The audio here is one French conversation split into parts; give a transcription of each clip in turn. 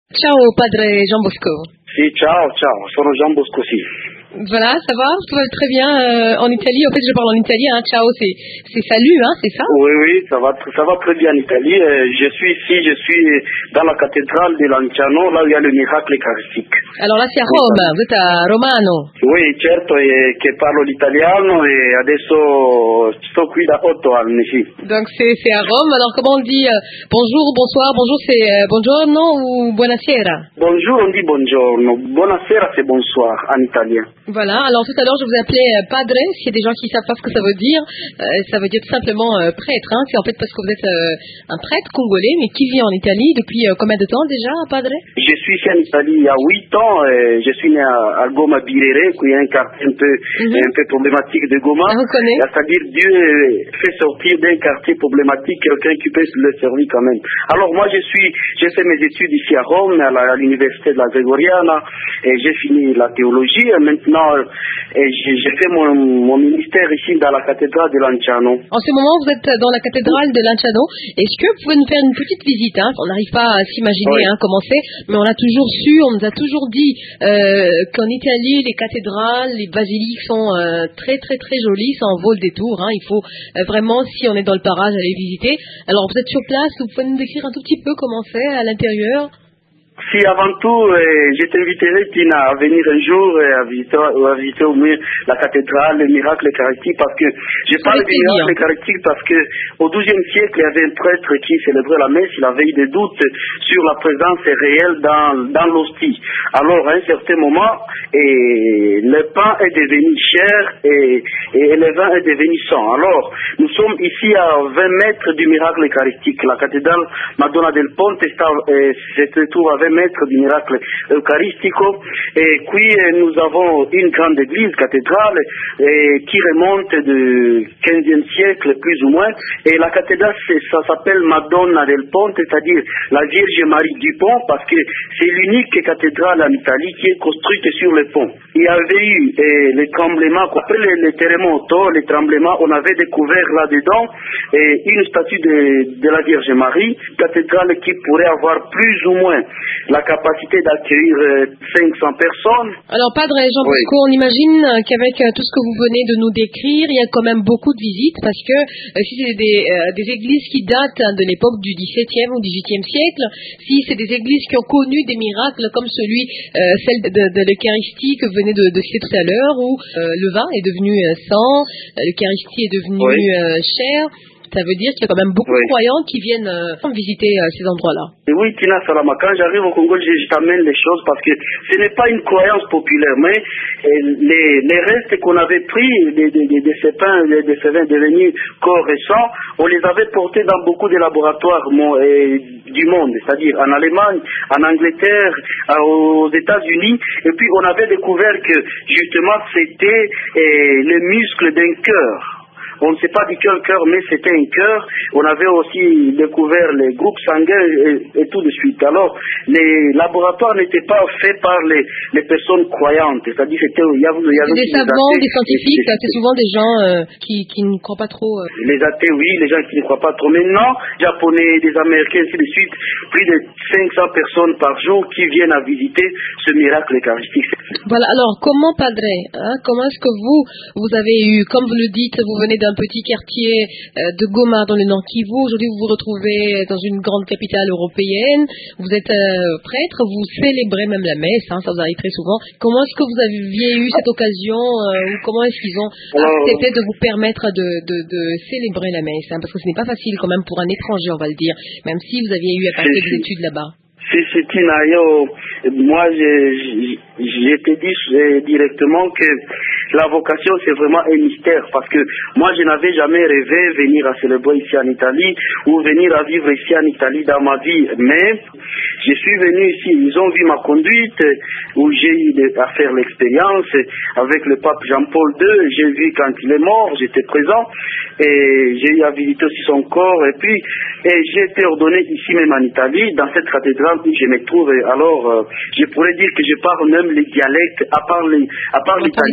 Ciao Padre Jean Bosco. Sì, ciao, sono Jean Bosco, sì. Voilà, ça va? Tout va très bien en Italie. En fait, je parle en italien. Hein. Ciao, c'est salut, hein, c'est ça? Oui, ça va très bien en Italie. Je suis dans la cathédrale di Lanciano, là où il y a le miracle eucharistique. Alors là, c'est à Rome, vous êtes à Romano. Oui, certo, che parlo l'italiano e adesso sto qui da 8 anni, sì. Donc c'est à Rome. Alors comment on dit bonjour, bonsoir, bonjour, c'est buongiorno ou buonasera? Bonjour, on dit buongiorno. Buonasera, c'est bonsoir en italien. Voilà, alors tout à l'heure je vous appelais padre, s'il y a des gens qui ne savent pas ce que ça veut dire tout simplement prêtre, hein. C'est en fait parce que vous êtes un prêtre congolais, mais qui vit en Italie depuis combien de temps déjà, padre? Je suis ici en Italie il y a 8 ans, je suis né à Goma Birere, qui est un quartier un peu problématique de Goma. C'est-à-dire Dieu fait sortir d'un quartier problématique quelqu'un qui peut le servir quand même. Alors moi j'ai fait mes études ici à Rome, à l'université de la Gregoriana, et j'ai fini la théologie, et maintenant j'ai fait mon ministère ici dans la cathédrale de Lanciano. En ce moment, vous êtes dans la cathédrale de Lanciano. Est-ce que vous pouvez nous faire une petite visite, hein? On n'arrive pas à s'imaginer comment c'est, mais on nous a toujours dit qu'en Italie, les cathédrales, les basiliques sont très très très jolies, ça en vaut le détour. Hein. Il faut vraiment, si on est dans le parage, aller visiter. Alors vous êtes sur place, vous pouvez nous décrire un tout petit peu comment c'est à l'intérieur? Si, avant tout, je t'inviterai, Tina, à venir un jour à visiter au mieux la cathédrale, le miracle eucharistique, parce que je parle du miracle eucharistique parce que au XIIe siècle, il y avait un prêtre qui célébrait la messe, il avait eu des doutes sur la présence réelle dans l'hostie. Alors, à un certain moment, le pain est devenu cher et le vin est devenu sang. Alors, nous sommes ici à 20 mètres du miracle eucharistique. La cathédrale Madonna del Ponte se trouve à 20 mètres du miracle eucharistico, et puis nous avons une grande église cathédrale qui remonte du XVe siècle plus ou moins, et la cathédrale ça s'appelle Madonna del Ponte, c'est-à-dire la Vierge Marie du pont, parce que c'est l'unique cathédrale en Italie qui est construite sur le pont. Il y avait eu les tremblements, après les terremotos, les tremblements, on avait découvert là-dedans une statue de la Vierge Marie, cathédrale qui pourrait avoir plus ou moins la capacité d'accueillir 500 personnes. Alors, Padre Jean Bosco, on imagine qu'avec tout ce que vous venez de nous décrire, il y a quand même beaucoup de visites, parce que si c'est des églises qui datent de l'époque du XVIIe ou XVIIIe siècle, si c'est des églises qui ont connu des miracles comme celle de l'Eucharistie que vous venez de citer tout à l'heure, où le vin est devenu sang, l'Eucharistie est devenue chair, ça veut dire qu'il y a quand même beaucoup de croyants qui viennent visiter ces endroits-là. Oui, Tina Salama, quand j'arrive au Congo, je t'amène les choses parce que ce n'est pas une croyance populaire, mais les restes qu'on avait pris de ces pains, de ces vins devenus corps et sang, on les avait portés dans beaucoup de laboratoires du monde, c'est-à-dire en Allemagne, en Angleterre, aux États-Unis, et puis on avait découvert que justement c'était le muscle d'un cœur. On ne sait pas du quel cœur, mais c'était un cœur. On avait aussi découvert les groupes sanguins et tout de suite. Alors, les laboratoires n'étaient pas faits par les personnes croyantes. C'est-à-dire c'était des savants, des scientifiques, c'est souvent des gens qui ne croient pas trop. Les athées, oui, les gens qui ne croient pas trop. Maintenant, Japonais, des Américains, ainsi de suite, plus de 500 personnes par jour qui viennent à visiter ce miracle eucharistique. Voilà, alors, comment, Padre, comment est-ce que vous avez eu, comme vous le dites, vous venez d'un petit quartier de Goma dans le Nord Kivu. Aujourd'hui, vous vous retrouvez dans une grande capitale européenne. Vous êtes prêtre, vous célébrez même la messe, ça vous arrive très souvent. Comment est-ce que vous aviez eu cette occasion ou comment est-ce qu'ils ont accepté de vous permettre de célébrer la messe, parce que ce n'est pas facile quand même pour un étranger, on va le dire, même si vous aviez eu à passer des études là-bas. Si, Tina, moi, je te dis directement que la vocation, c'est vraiment un mystère, parce que moi, je n'avais jamais rêvé venir à célébrer ici en Italie, ou venir à vivre ici en Italie dans ma vie, mais je suis venu ici, ils ont vu ma conduite, où j'ai eu à faire l'expérience avec le pape Jean-Paul II, j'ai vu quand il est mort, j'étais présent, et j'ai eu à visiter aussi son corps, et puis j'ai été ordonné ici même en Italie, dans cette cathédrale où je me trouve. Alors, je pourrais dire que je parle même les dialectes, à part l'italien,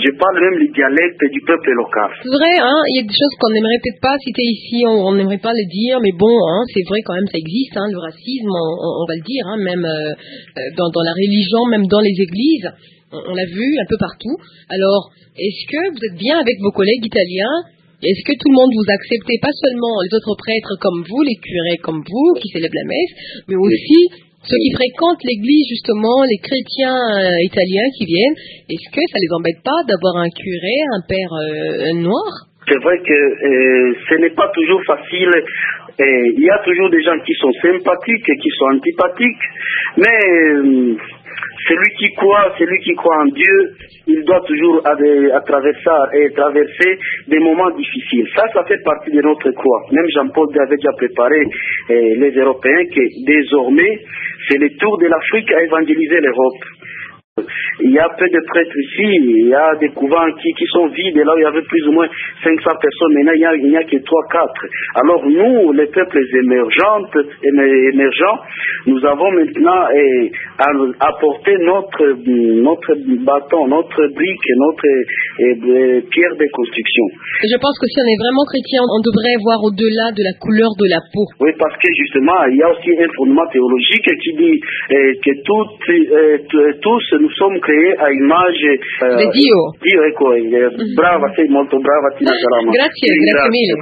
Je parle même le dialecte du peuple local. C'est vrai, hein, il y a des choses qu'on n'aimerait peut-être pas citer ici, on n'aimerait pas les dire, mais bon, hein, c'est vrai quand même, ça existe, hein, le racisme, on va le dire, hein, même dans la religion, même dans les églises, on l'a vu un peu partout. Alors, est-ce que vous êtes bien avec vos collègues italiens? Est-ce que tout le monde vous accepte, pas seulement les autres prêtres comme vous, les curés comme vous, qui célèbrent la messe, mais aussi ceux qui fréquentent l'église, justement, les chrétiens italiens qui viennent? Est-ce que ça les embête pas d'avoir un curé, un père noir? C'est vrai que ce n'est pas toujours facile. Il y a toujours des gens qui sont sympathiques et qui sont antipathiques, mais celui qui croit en Dieu, il doit toujours traverser des moments difficiles. Ça fait partie de notre croix. Même Jean-Paul avait déjà préparé les Européens que désormais, c'est le tour de l'Afrique à évangéliser l'Europe. Il y a peu de prêtres ici, il y a des couvents qui sont vides, et là où il y avait plus ou moins 500 personnes, maintenant il n'y a que 3-4. Alors nous, les peuples émergents, nous avons maintenant apporté notre bâton, notre brique, notre pierre de construction. Je pense que si on est vraiment chrétien, on devrait voir au-delà de la couleur de la peau. Oui, parce que justement, il y a aussi un fondement théologique qui dit que tous nous sommes créés à image di Dio. Dio, ecco, brava, sei molto brava Tina Carama. Grazie mille.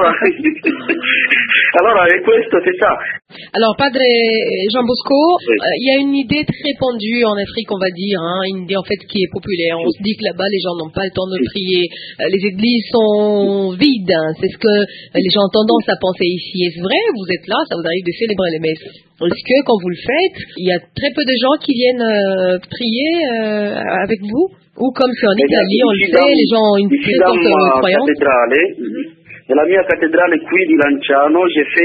Allora, questo c'est ça. Alors, Padre Jean Bosco, il y a une idée très répandue en Afrique, on va dire, hein, une idée en fait qui est populaire. On se dit que là-bas, les gens n'ont pas le temps de prier, les églises sont vides, hein, c'est ce que les gens ont tendance à penser ici. Est-ce vrai? Vous êtes là, ça vous arrive de célébrer les messes. Est-ce que quand vous le faites, il y a très peu de gens qui viennent prier avec vous? Ou comme c'est en Italie, on le fait, les gens ont une présence croyante? Nella mia cattedrale qui di Lanciano,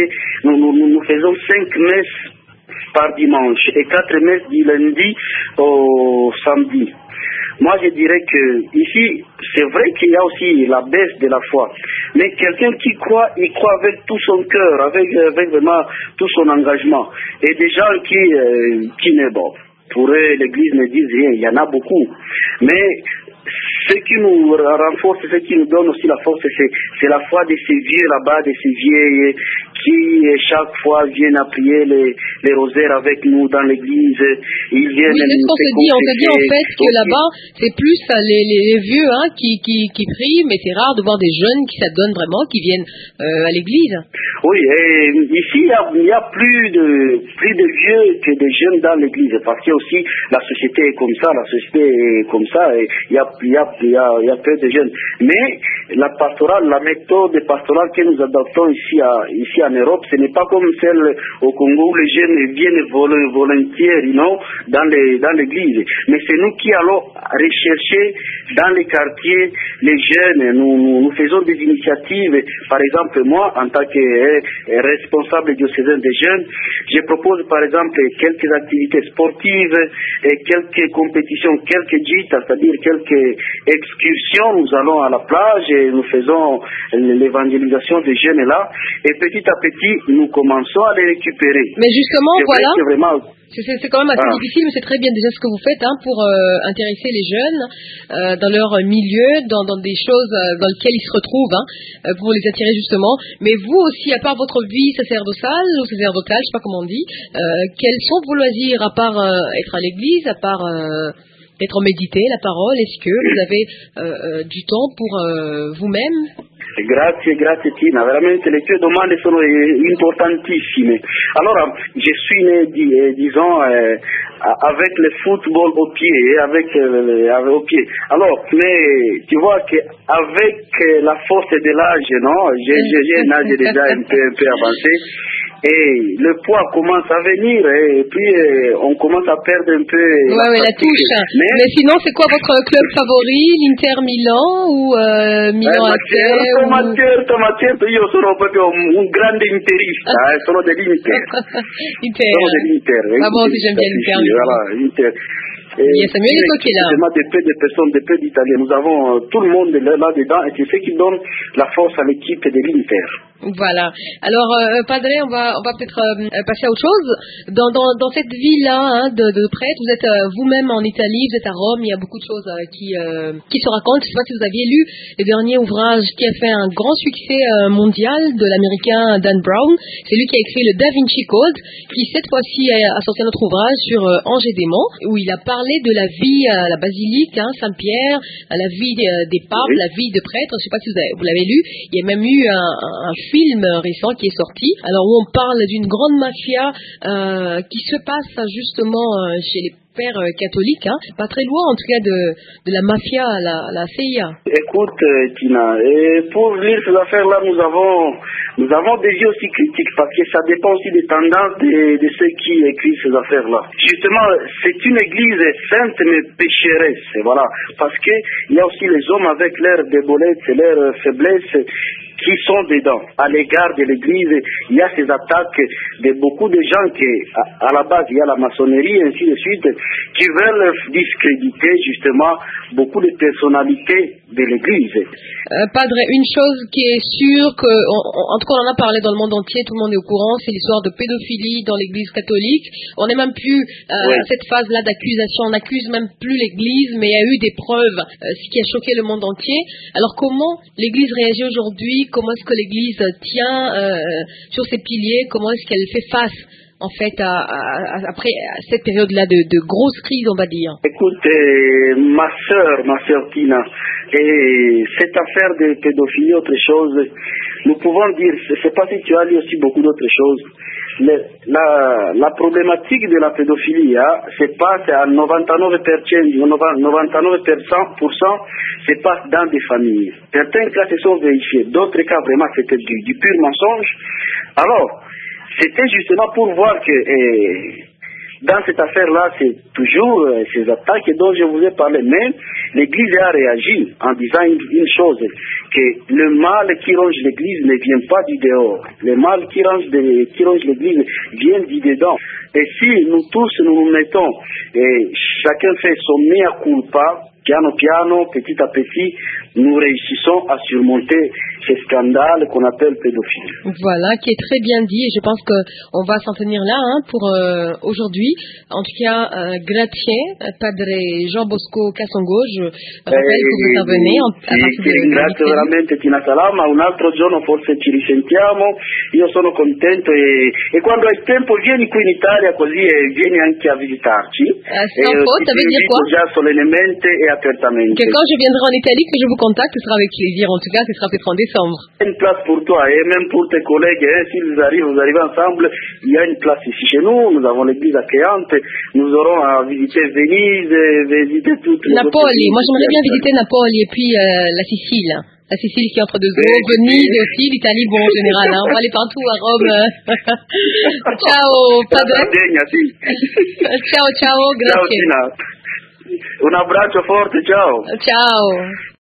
nous faisons 5 messes par dimanche et 4 messes du lundi au samedi. Moi, je dirais que ici, c'est vrai qu'il y a aussi la baisse de la foi. Mais quelqu'un qui croit, il croit avec tout son cœur, avec vraiment tout son engagement. Et des gens qui ne, bon, pour eux, l'Église ne dit rien, il y en a beaucoup. Mais ce qui nous renforce, ce qui nous donne aussi la force, c'est la foi de ces vieux là-bas, de ces vieilles qui chaque fois viennent à prier les rosaires avec nous dans l'église. Ils viennent. Oui, c'est ce qu'on se dit. On se dit en fait que là-bas, c'est plus les vieux qui prient, mais c'est rare de voir des jeunes qui s'adonnent vraiment, qui viennent à l'église. Oui, et ici il y a plus de vieux que de jeunes dans l'église, parce que aussi la société est comme ça, et il y a peu de jeunes. Mais la méthode pastorale que nous adoptons ici en Europe, ce n'est pas comme celle au Congo où les jeunes viennent volontiers, dans l'église. Mais c'est nous qui allons rechercher dans les quartiers les jeunes. Nous faisons des initiatives. Par exemple, moi, en tant que responsable diocésain des jeunes, je propose par exemple quelques activités sportives, et quelques compétitions, quelques gîtes, c'est-à-dire quelques excursions. Nous allons à la plage et nous faisons l'évangélisation des jeunes là, et petit à petit nous commençons à les récupérer. Mais justement, voilà, c'est quand même assez difficile, mais c'est très bien déjà ce que vous faites pour intéresser les jeunes dans leur milieu, dans des choses dans lesquelles ils se retrouvent, pour les attirer justement. Mais vous aussi, à part votre vie sacerdotale, je sais pas comment on dit, quels sont vos loisirs à part être à l'église, à part être médité, la parole? Est-ce que vous avez du temps pour vous-même? Grazie Tina, veramente le tue domande sono importantissime. Allora, je suis né, disons, avec le football au pied, au pied. Alors, mais tu vois qu'avec la force de l'âge, non, j'ai un âge déjà un peu avancé, et le poids commence à venir, et puis on commence à perdre un peu la touche. Mais sinon, c'est quoi votre club favori? L'Inter Milan ou Milan AC? Certo, io sono proprio un grande interista, sono dell'Inter. Sono dell'Inter. Ah bon, si j'aime bien l'Inter. Voilà, Inter. Il y a Samuel Eto'o qui est là. De personnes, de peu d'Italiens. Nous avons tout le monde là-dedans, et c'est ce qui donne la force à l'équipe de l'Inter. Voilà. Alors, Padre, on va peut-être passer à autre chose. Dans cette vie-là de prêtre, vous êtes vous-même en Italie, vous êtes à Rome, il y a beaucoup de choses qui se racontent. Je ne sais pas si vous aviez lu le dernier ouvrage qui a fait un grand succès mondial de l'américain Dan Brown. C'est lui qui a écrit le Da Vinci Code, qui cette fois-ci a sorti un autre ouvrage sur Ange et démons, où il a parlé de la vie à la basilique, Saint-Pierre, à la vie des papes, la vie de prêtres. Je ne sais pas si vous l'avez lu. Il y a même eu un film récent qui est sorti, alors où on parle d'une grande mafia qui se passe justement chez les pères catholiques, pas très loin en tout cas de la mafia, la CIA. Écoute Tina, et pour lire ces affaires-là, nous avons des yeux aussi critiques parce que ça dépend aussi des tendances de ceux qui écrivent ces affaires-là. Justement, c'est une église sainte mais pécheresse, voilà, parce que il y a aussi les hommes avec leurs débolettes, leurs faiblesses qui sont dedans. À l'égard de l'église, il y a ces attaques de beaucoup de gens qui, à la base, il y a la maçonnerie, ainsi de suite, qui veulent discréditer justement beaucoup de personnalités de l'église. Padre, une chose qui est sûre, en tout cas on en a parlé dans le monde entier, tout le monde est au courant, c'est l'histoire de pédophilie dans l'église catholique. On n'est même plus à cette phase-là d'accusation, on n'accuse même plus l'église, mais il y a eu des preuves, ce qui a choqué le monde entier. Alors comment l'église réagit aujourd'hui? Comment est-ce que l'Église tient sur ses piliers? Comment est-ce qu'elle fait face, en fait, après cette période-là de grosse crise, on va dire? Écoute, ma sœur Tina, et cette affaire de pédophilie, autre chose, nous pouvons dire, je ne sais pas si tu as lu aussi beaucoup d'autres choses, la problématique de la pédophilie se passe à 99% se passe dans des familles. Certains cas se sont vérifiés, d'autres cas vraiment c'était du pur mensonge. Alors, c'était justement pour voir que dans cette affaire-là, c'est toujours ces attaques dont je vous ai parlé. Mais l'Église a réagi en disant une chose, que le mal qui ronge l'Église ne vient pas du dehors. Le mal qui ronge l'Église vient du dedans. Et si nous tous nous mettons, et chacun fait son mea culpa, piano piano, petit à petit, nous réussissons à surmonter ce scandale qu'on appelle pédophilie. Voilà, qui est très bien dit, et je pense qu'on va s'en tenir là pour aujourd'hui. En tout cas, grazie, Padre Jean Bosco Cassongo, je rappelle que vous intervenez grazie veramente Tina Salama, un altro giorno forse ci risentiamo, io sono contento e quando hai tempo vieni qui in Italia così e vieni anche a visitarci. Sans faute, ça veut dire quoi? Già solennemente e apertamente. Que quand je viendrai en Italie, que je vous contacte, ce sera avec plaisir. En tout cas, ce sera peut-être en décembre. Il y a une place pour toi et même pour tes collègues. Si vous arrivez ensemble, il y a une place ici chez nous. Nous avons l'église accueillante. Nous aurons à visiter Venise, visiter toutes les Napoli. Moi, j'aimerais bien visiter Napoli et puis la Sicile. La Sicile qui est entre deux eaux, Venise aussi, l'Italie, bon, en général, on va aller partout à Rome. Ciao, Padre. Ciao, grazie. Ciao, Tina. Un abbraccio forte, ciao. Ciao.